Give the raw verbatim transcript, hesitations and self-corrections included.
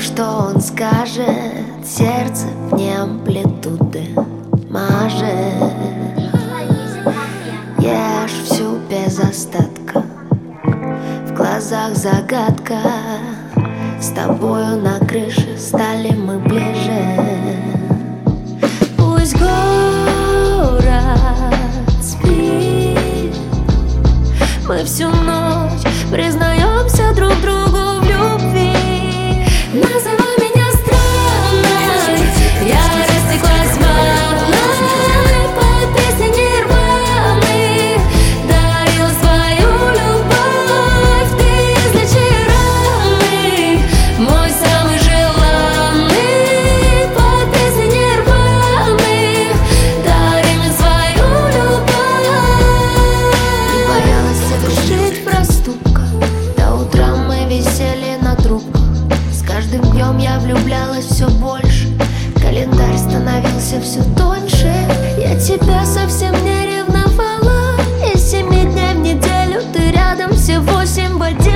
что он скажет, сердце вне амплитуды мажет. Ешь всю без остатка, в глазах загадка. С тобою на крыше стали мы ближе. Пусть город спит, мы всю ночь признаемся друг другу в любви. Называй меня странной, я растеклась волной под песни Нирваны. Дарила свою любовь, ты излечи раны, мой самый желанный. Под песни Нирваны дари мне свою любовь. Не боялась совершить проступка, до утра мы висели на трубках. С каждым днем я влюблялась все больше, календарь становился все тоньше. Я тебя совсем не ревновала, из семи дней в неделю ты рядом все восемь в отделе.